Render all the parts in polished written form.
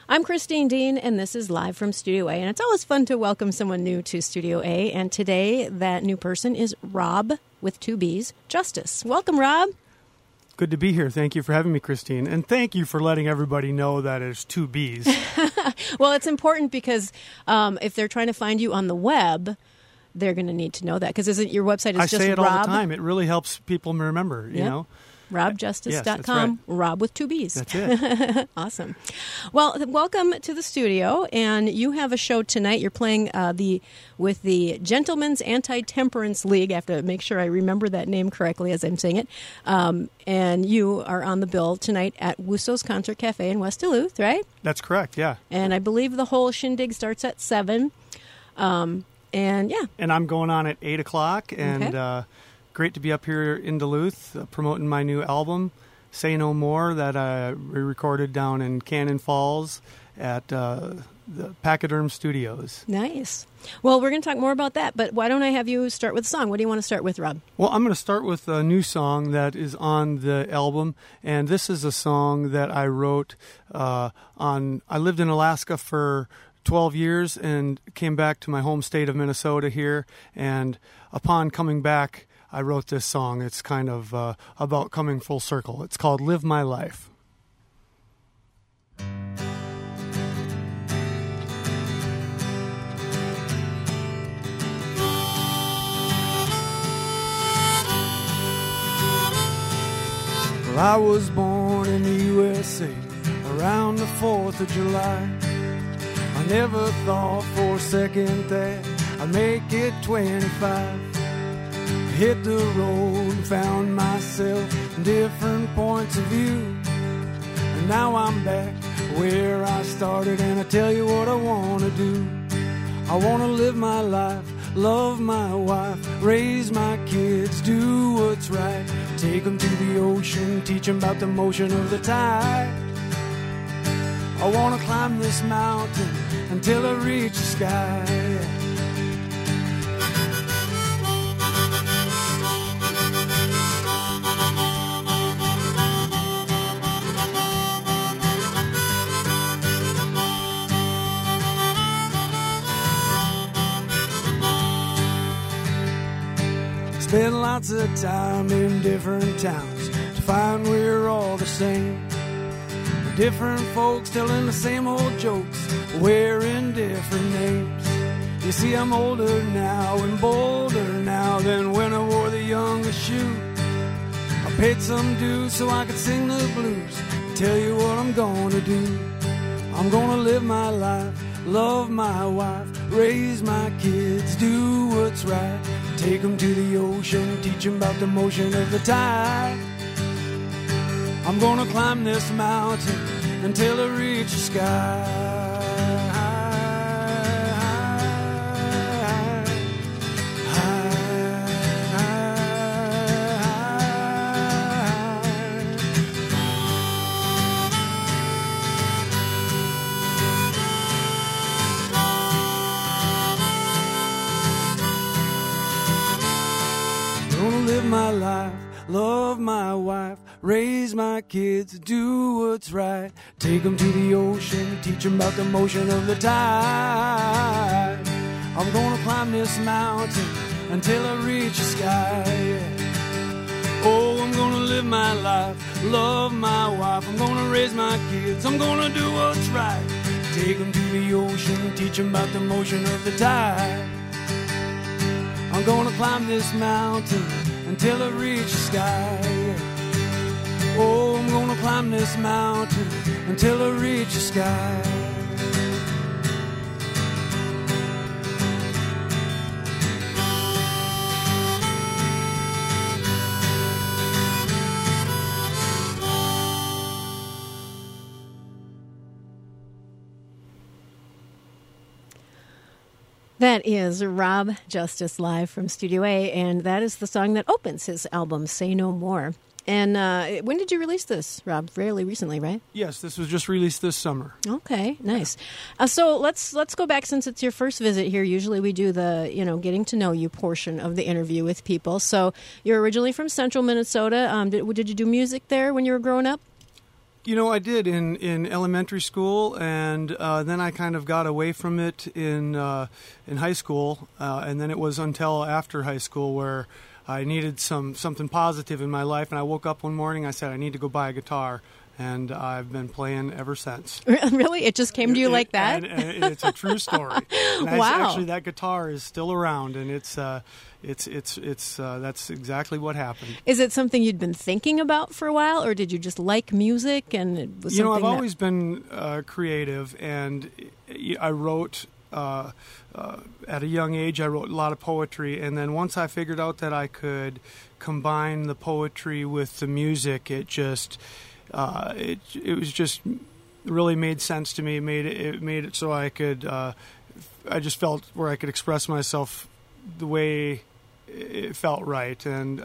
I'm Christine Dean, and this is Live from Studio A. And it's always fun to welcome someone new to Studio A. And today, that new person is Rob, with 2 B's, Justice. Welcome, Rob. Good to be here. Thank you for having me, Christine. And thank you for letting everybody know that it's 2 B's. Well, it's important because if they're trying to find you on the web, they're going to need to know that. Because your website is just Rob. I say it all the time. It really helps people remember, you know. RobJustice.com, yes, right. Rob with 2 B's. That's it. Awesome. Well, welcome to the studio, and you have a show tonight. You're playing with the Gentlemen's Anti-Temperance League. I have to make sure I remember that name correctly as I'm saying it. And you are on the bill tonight at Wusso's Concert Cafe in West Duluth, right? That's correct, yeah. And I believe the whole shindig starts at 7. And I'm going on at 8 o'clock, and... Okay. Great to be up here in Duluth promoting my new album, Say No More, that I recorded down in Cannon Falls at the Pachyderm Studios. Nice. Well, we're going to talk more about that, but why don't I have you start with a song? What do you want to start with, Rob? Well, I'm going to start with a new song that is on the album, and this is a song that I wrote I lived in Alaska for 12 years and came back to my home state of Minnesota here, and upon coming back, I wrote this song. It's kind of about coming full circle. It's called Live My Life. Well, I was born in the USA around the 4th of July. I never thought for a second that I'd make it 25. Hit the road and found myself in different points of view. And now I'm back where I started, and I tell you what I want to do. I want to live my life, love my wife, raise my kids, do what's right. Take them to the ocean, teach them about the motion of the tide. I want to climb this mountain until I reach the sky. Spend lots of time in different towns to find we're all the same. Different folks telling the same old jokes, wearing different names. You see, I'm older now and bolder now than when I wore the youngest shoe. I paid some dues so I could sing the blues. Tell you what I'm gonna do. I'm gonna live my life, love my wife, raise my kids, do what's right. Take them to the ocean, teach them about the motion of the tide. I'm gonna climb this mountain until I reach the sky. Live my life, love my wife, raise my kids, do what's right. Take them to the ocean, teach them about the motion of the tide. I'm gonna climb this mountain until I reach the sky. Yeah. Oh, I'm gonna live my life, love my wife, I'm gonna raise my kids, I'm gonna do what's right. Take them to the ocean, teach them about the motion of the tide. I'm gonna climb this mountain until I reach the sky. Oh, I'm gonna climb this mountain until I reach the sky. That is Rob Justice live from Studio A, and that is the song that opens his album, Say No More. And when did you release this, Rob? Fairly recently, right? Yes, this was just released this summer. Okay, nice. So let's go back since it's your first visit here. Usually we do the getting to know you portion of the interview with people. So you're originally from Central Minnesota. Did you do music there when you were growing up? I did in elementary school, and then I kind of got away from it in high school, and then it was until after high school where I needed something positive in my life, and I woke up one morning, I said I need to go buy a guitar, and I've been playing ever since. Really? It just came to you like that? And it's a true story. And Wow. Actually, that guitar is still around, and it's that's exactly what happened. Is it something you'd been thinking about for a while, or did you just like music and it was something I've always been creative, and I wrote at a young age. I wrote a lot of poetry, and then once I figured out that I could combine the poetry with the music, it just it was just really made sense to me. It made it so I could. I just felt where I could express myself the way it felt right, and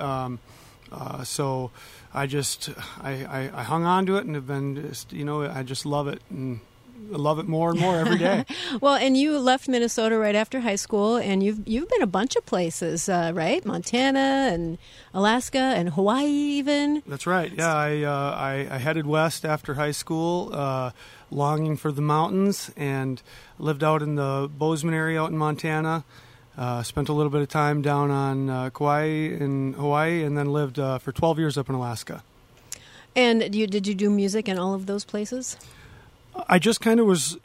so I hung on to it, and have been just, I just love it, and I love it more and more every day. Well, and you left Minnesota right after high school, and you've been a bunch of places, right? Montana and Alaska and Hawaii, even. That's right. Yeah, I headed west after high school, longing for the mountains, and lived out in the Bozeman area out in Montana. Spent a little bit of time down on Kauai in Hawaii, and then lived for 12 years up in Alaska. And did you do music in all of those places? I just kind of was,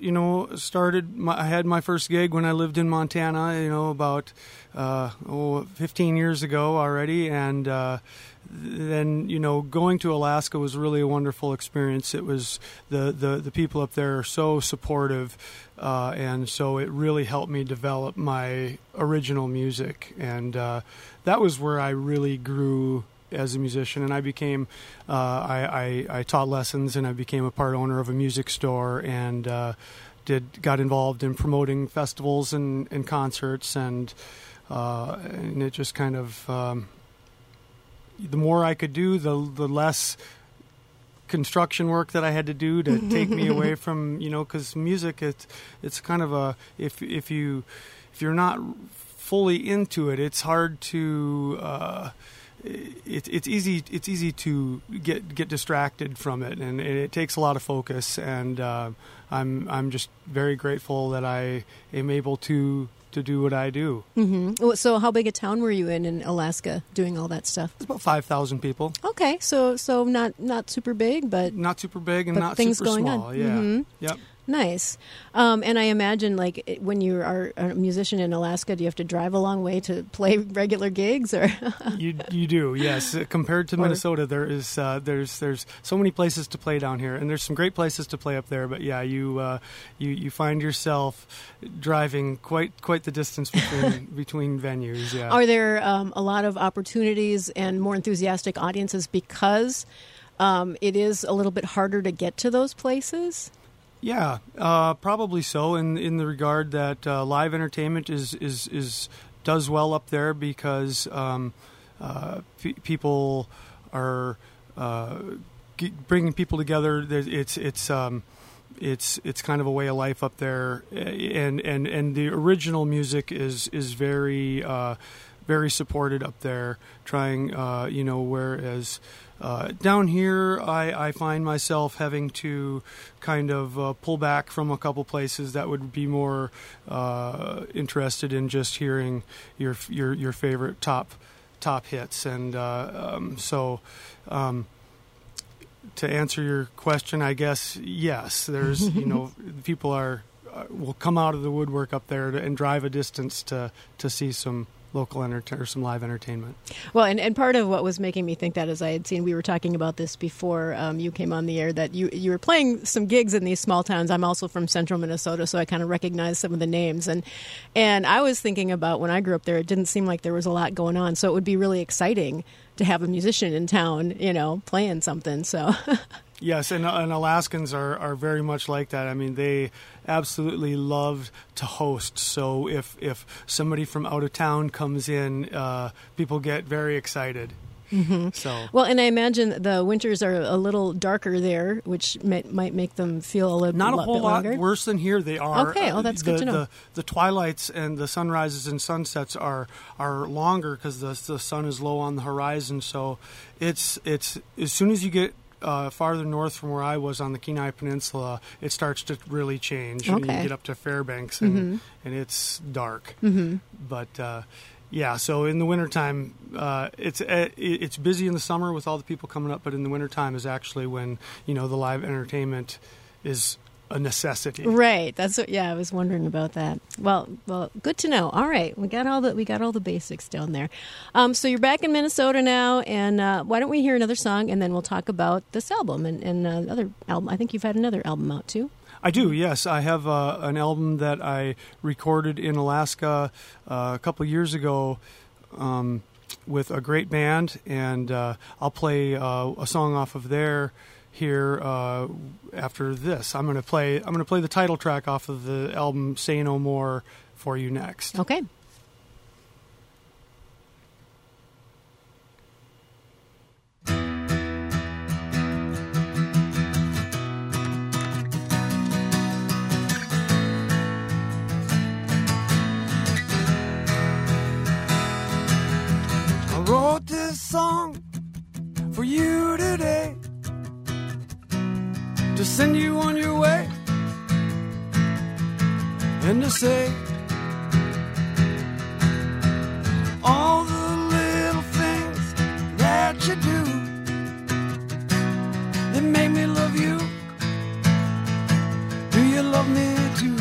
I had my first gig when I lived in Montana, about 15 years ago already, and then, going to Alaska was really a wonderful experience. It was the people up there are so supportive, and so it really helped me develop my original music, and that was where I really grew as a musician, and I became I taught lessons, and I became a part owner of a music store, and got involved in promoting festivals and concerts, and it just kind of the more I could do, the less construction work that I had to do to take me away from, because music, it's kind of a if you're not fully into it, it's hard to it's easy to get distracted from it, and it takes a lot of focus, and I'm just very grateful that I am able to do what I do. Mm-hmm. So how big a town were you in Alaska doing all that stuff? It's about 5,000 people. Okay, so not super big, but not super big and but not things super going small. on. Yeah. Mm-hmm. Yep. Nice. And I imagine, like, when you are a musician in Alaska, do you have to drive a long way to play regular gigs, or? You do, yes. Compared to Minnesota, there's so many places to play down here, and there's some great places to play up there. But yeah, you find yourself driving quite the distance between venues. Yeah. Are there a lot of opportunities and more enthusiastic audiences because it is a little bit harder to get to those places? Yeah, probably so. In the regard that live entertainment does well up there because people are bringing people together. It's kind of a way of life up there, and the original music is very very supported up there. Trying whereas. Down here, I find myself having to kind of pull back from a couple places that would be more interested in just hearing your favorite top hits, and so to answer your question, I guess yes. There's people will come out of the woodwork up there and drive a distance to see some local or some live entertainment. Well, and part of what was making me think that is I had seen, we were talking about this before you came on the air, that you were playing some gigs in these small towns. I'm also from central Minnesota, so I kind of recognize some of the names. And I was thinking about when I grew up there, it didn't seem like there was a lot going on. So it would be really exciting to have a musician in town, playing something. So Yes, and Alaskans are very much like that. I mean, they absolutely love to host. So if somebody from out of town comes in, people get very excited. Mm-hmm. So well, and I imagine the winters are a little darker there, which might make them feel a little not a whole bit lot longer. worse than here. They are. Okay, that's good to know. The twilights and the sunrises and sunsets are longer because the sun is low on the horizon. So it's as soon as you get farther north from where I was on the Kenai Peninsula, it starts to really change. And you get up to Fairbanks, and it's dark. But yeah, so in the wintertime, it's busy in the summer with all the people coming up, but in the wintertime is actually when the live entertainment is a necessity. Right. That's what. Yeah, I was wondering about that. Well, good to know. All right, we got all the basics down there. So you're back in Minnesota now, and why don't we hear another song, and then we'll talk about this album and other album. I think you've had another album out too. I do, yes. I have an album that I recorded in Alaska a couple years ago with a great band, and I'll play a song off of there here after this. I'm going to play the title track off of the album Say No More for you next. Okay. I wrote this song for you today, to send you on your way, and to say all the little things that you do that make me love you. Do you love me too?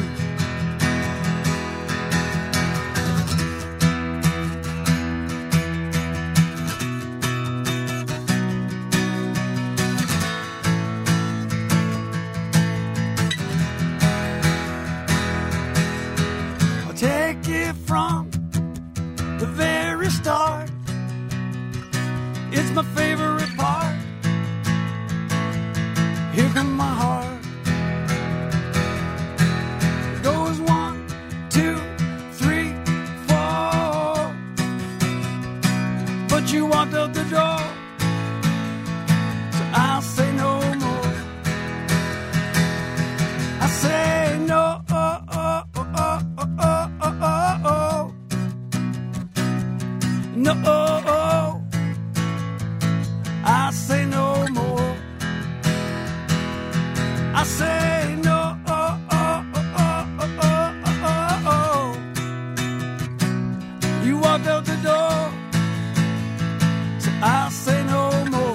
From the very start, it's my favorite part. Here comes my heart. It goes 1, 2, 3, 4. But you walked out the door, so I'll say no more. I say no. No, I say no more. I say no. You walked out the door, so I say no more.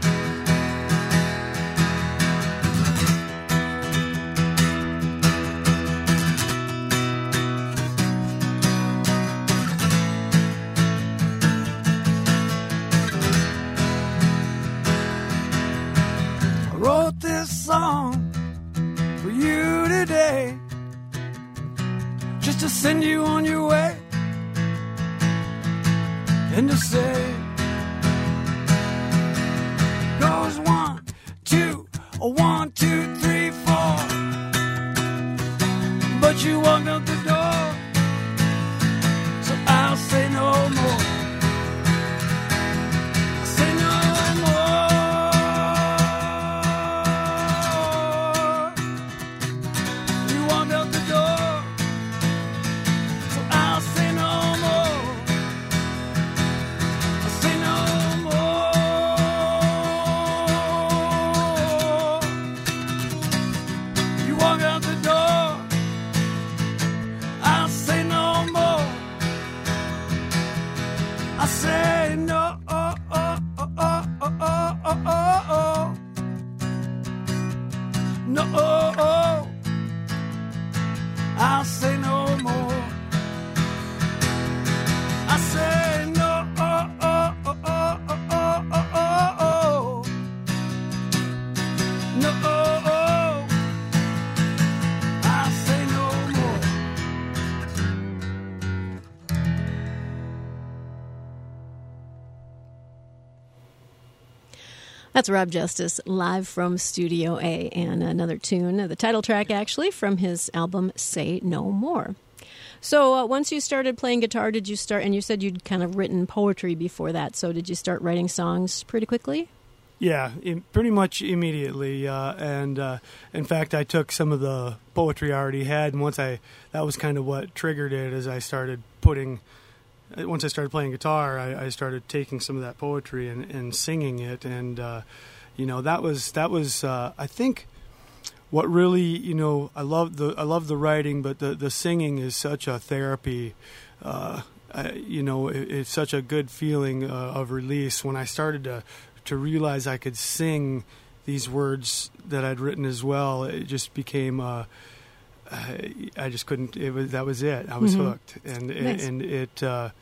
Wrote this song for you today, just to send you on your way, and to say goes 1, 2, 1, 2, 3, 4. But you walked out the door, so I'll say no more. I say no. No, I'll say no more. I say no. No, I'll say no more. That's Rob Justice live from Studio A, and another tune, the title track actually, from his album Say No More. So once you started playing guitar, did you start, and you said you'd kind of written poetry before that, so did you start writing songs pretty quickly? Yeah, pretty much immediately. And in fact, I took some of the poetry I already had, and that was kind of what triggered it. As once I started playing guitar, I started taking some of that poetry and singing it. And that was I think what really, I love the writing, but the singing is such a therapy. It's such a good feeling of release when I started to realize I could sing these words that I'd written as well. It just became I just couldn't. That was it. I was hooked, and nice.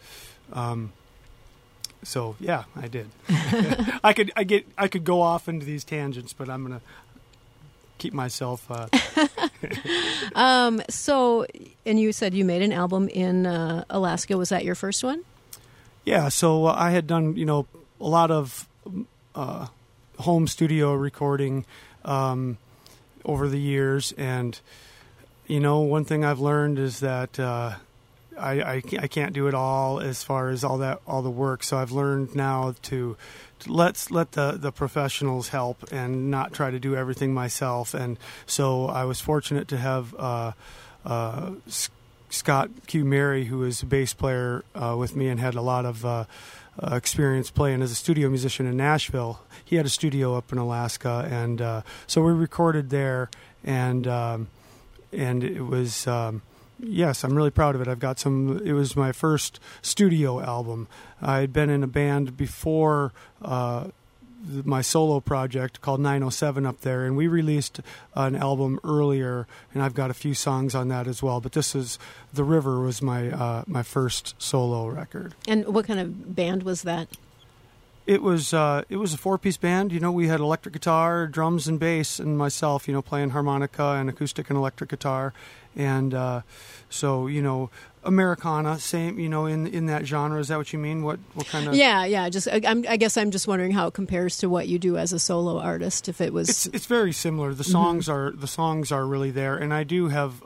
So yeah, I did. I could go off into these tangents, but I'm gonna keep myself. So, and you said you made an album in Alaska. Was that your first one? Yeah. So I had done a lot of home studio recording over the years, and one thing I've learned is that I can't do it all as far as all the work. So I've learned now to let the professionals help and not try to do everything myself. And so I was fortunate to have Scott Q. Mary, who is a bass player with me and had a lot of experience playing as a studio musician in Nashville. He had a studio up in Alaska, and so we recorded there, and it was yes, I'm really proud of it. It was my first studio album. I had been in a band before my solo project called 907 up there, and we released an album earlier, and I've got a few songs on that as well. But The River was my first solo record. And what kind of band was that? It was a 4-piece band. We had electric guitar, drums, and bass, and myself, playing harmonica and acoustic and electric guitar, and so Americana, same, in that genre. Is that what you mean? What kind of? Yeah. Just I guess I'm just wondering how it compares to what you do as a solo artist. If it was, it's very similar. The songs are really there, and I do have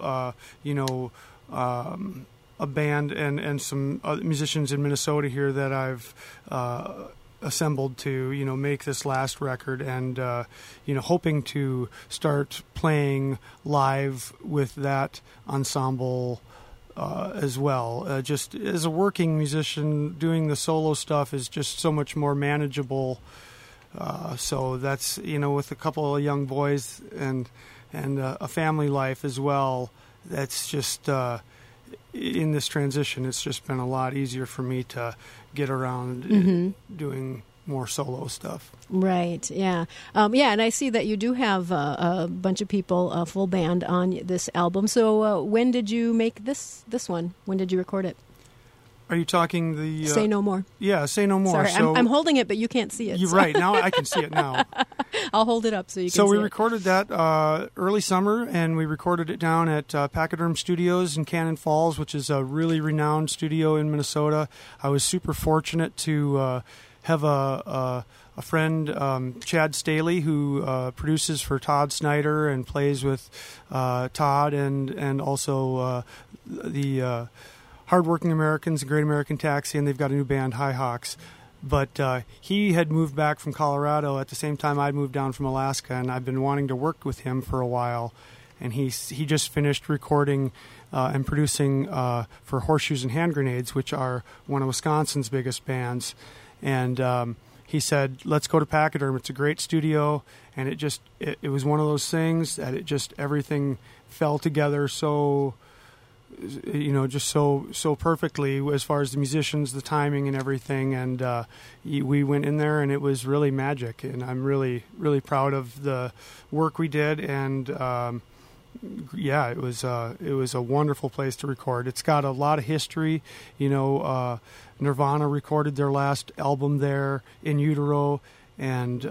a band and some musicians in Minnesota here that I've assembled to make this last record, and hoping to start playing live with that ensemble as well. Just as a working musician, doing the solo stuff is just so much more manageable. So that's with a couple of young boys and a family life as well. That's just in this transition, it's just been a lot easier for me to get around doing more solo stuff. Right, yeah. And I see that you do have a bunch of people, a full band on this album. So when did you make this one? When did you record it? Are you talking the... Say No More. Yeah, Say No More. Sorry, so, I'm holding it, but you can't see it. You're right. Now I can see it now. I'll hold it up so you can see it. So we recorded that early summer, and we recorded it down at Pachyderm Studios in Cannon Falls, which is a really renowned studio in Minnesota. I was super fortunate to have a friend, Chad Staley, who produces for Todd Snyder and plays with Todd and also the... Hardworking Americans, Great American Taxi, and they've got a new band, High Hawks. But he had moved back from Colorado at the same time I'd moved down from Alaska, and I've been wanting to work with him for a while. And he just finished recording and producing for Horseshoes and Hand Grenades, which are one of Wisconsin's biggest bands. And he said, let's go to Pachyderm. It's a great studio. And it was one of those things that everything fell together so... just so perfectly as far as the musicians, the timing, and everything. And we went in there, and it was really magic. And I'm really, really proud of the work we did. And it was a wonderful place to record. It's got a lot of history. Nirvana recorded their last album there, In Utero, and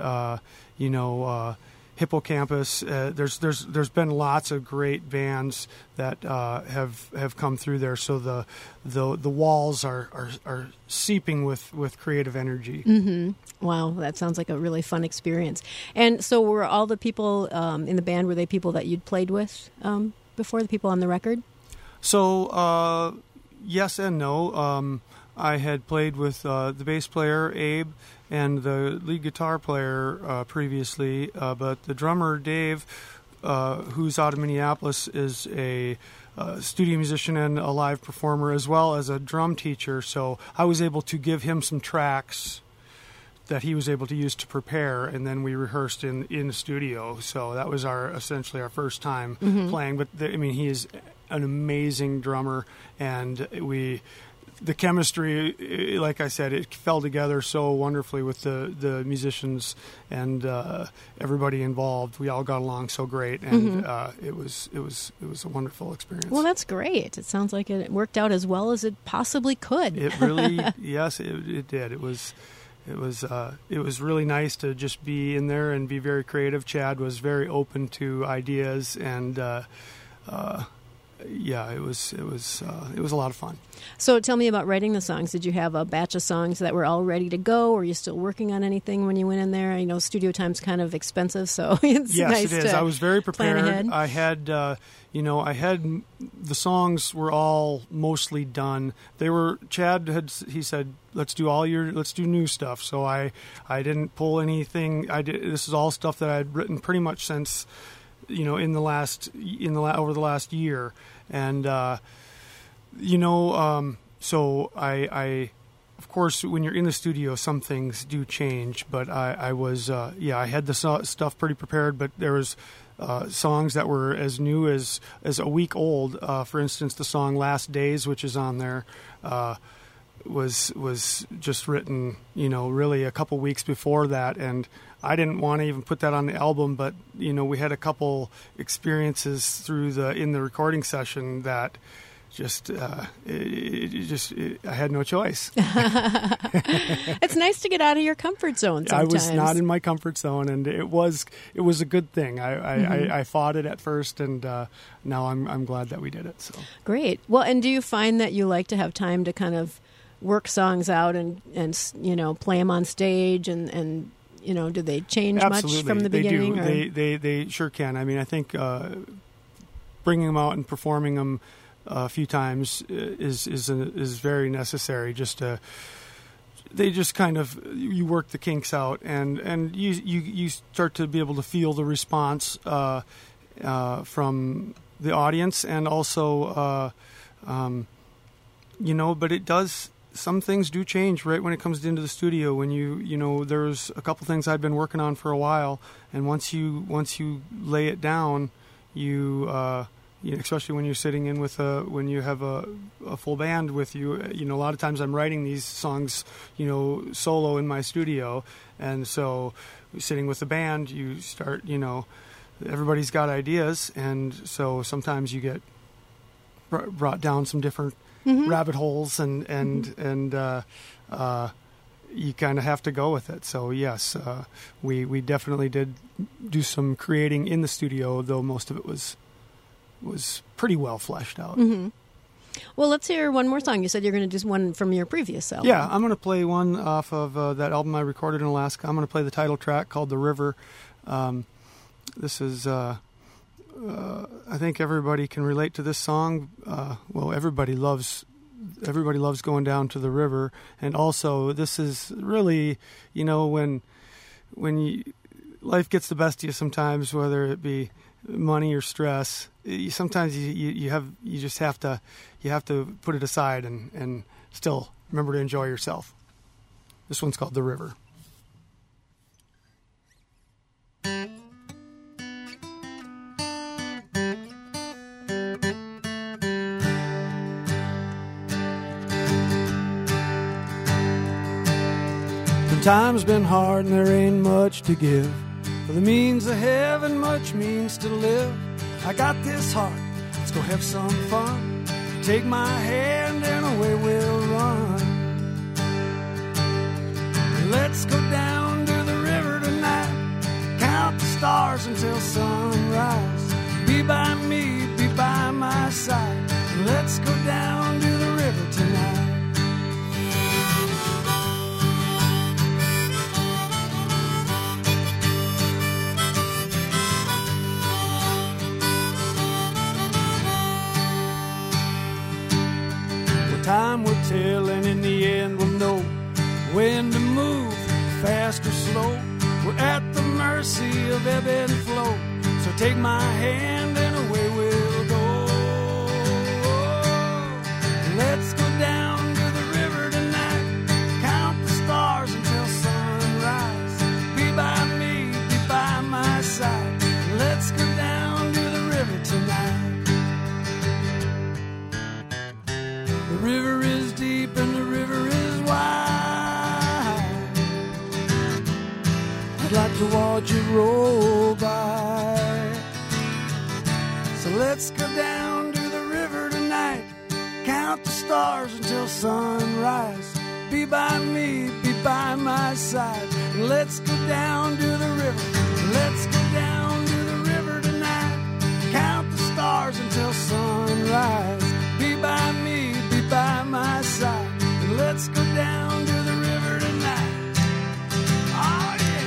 Hippocampus. There's been lots of great bands that have come through there. So the walls are seeping with creative energy. Mm-hmm. Wow, that sounds like a really fun experience. And so were all the people in the band, were they people that you'd played with before, the people on the record? So yes and no. I had played with the bass player Abe and the lead guitar player previously, but the drummer Dave, who's out of Minneapolis, is a studio musician and a live performer as well as a drum teacher. So I was able to give him some tracks that he was able to use to prepare, and then we rehearsed in the studio. So that was essentially our first time playing. But he is an amazing drummer, and the chemistry, like I said, it fell together so wonderfully with the musicians and everybody involved. We all got along so great, and it was a wonderful experience. Well, that's great. It sounds like it worked out as well as it possibly could. It really, yes, it did. It was really nice to just be in there and be very creative. Chad was very open to ideas, and it was a lot of fun. So tell me about writing the songs. Did you have a batch of songs that were all ready to go? Or were you still working on anything when you went in there? I know studio time's kind of expensive, so it's nice it is. I was very prepared. Plan ahead. I had, the songs were all mostly done. He said, let's do new stuff. So I didn't pull anything. This is all stuff that I'd written pretty much since, over the last year. And, so I, of course, when you're in the studio, some things do change, but I had the stuff pretty prepared, but there was songs that were as new as a week old. For instance, the song Last Days, which is on there, was just written, really a couple weeks before that, and I didn't want to even put that on the album, but we had a couple experiences in the recording session that I had no choice. It's nice to get out of your comfort zone sometimes. I was not in my comfort zone, and it was a good thing. I fought it at first, and now I'm glad that we did it. So great. Well, and do you find that you like to have time to kind of work songs out and play them on stage and do they change Absolutely. much from the beginning? They sure can. I think bringing them out and performing them a few times is very necessary. They just kind of, you work the kinks out, and you start to be able to feel the response from the audience, and also but it does. Some things do change right when it comes into the studio. When there's a couple things I'd been working on for a while, and once you lay it down, especially when you're sitting in when you have a full band with you, a lot of times I'm writing these songs, solo in my studio, and so sitting with the band, you start, everybody's got ideas, and so sometimes you get brought down some different rabbit holes, and you kind of have to go with it. So yes, we definitely did do some creating in the studio, though most of it was pretty well fleshed out. Mm-hmm. Well, let's hear one more song. You said you're going to do one from your previous album. Yeah, I'm going to play one off of that album I recorded in Alaska. I'm going to play the title track called "The River." This is. I think everybody can relate to this song. Everybody loves going down to the river, and also this is really, when life gets the best of you sometimes, whether it be money or stress. Sometimes you just have to put it aside and still remember to enjoy yourself. This one's called "The River." Time's been hard and there ain't much to give. For the means of heaven, much means to live. I got this heart, let's go have some fun. Take my hand and away we'll run. Let's go down to the river tonight. Count the stars until sunrise. Be by me, be by my side. Let's go down to the river tonight. Time will tell, and in the end we'll know when to move, fast or slow. We're at the mercy of ebb and flow. So take my hand and away we'll go. Let's go down to the river tonight. Count the stars until sunrise. river is deep and the river is wide. I'd like to watch it roll by. So let's go down to the river tonight, count the stars until sunrise. Be by me, be by my side. Let's go down to the river. Let's go down to the river tonight. Count the stars until sunrise. Be by me, be by my side. And let's go down to the river tonight. Oh, yeah.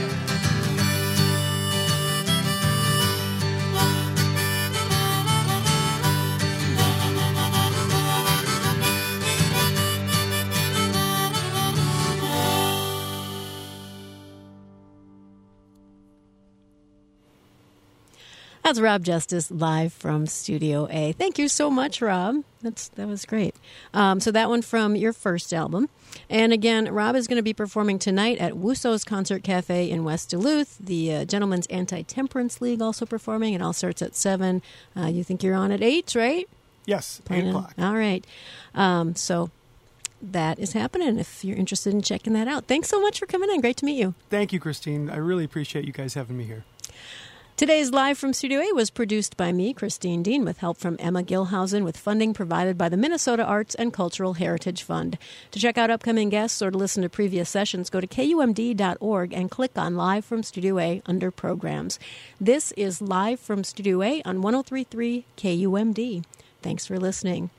That's Rob Justice live from Studio A. Thank you so much, Rob. That was great. So that one from your first album. And again, Rob is going to be performing tonight at Wusso's Concert Cafe in West Duluth. The Gentlemen's Anti-Temperance League also performing. It all starts at 7. You think you're on at 8, right? Yes, 8 o'clock. All right. So that is happening if you're interested in checking that out. Thanks so much for coming in. Great to meet you. Thank you, Christine. I really appreciate you guys having me here. Today's Live from Studio A was produced by me, Christine Dean, with help from Emma Gilhausen, with funding provided by the Minnesota Arts and Cultural Heritage Fund. To check out upcoming guests or to listen to previous sessions, go to KUMD.org and click on Live from Studio A under Programs. This is Live from Studio A on 103.3 KUMD. Thanks for listening.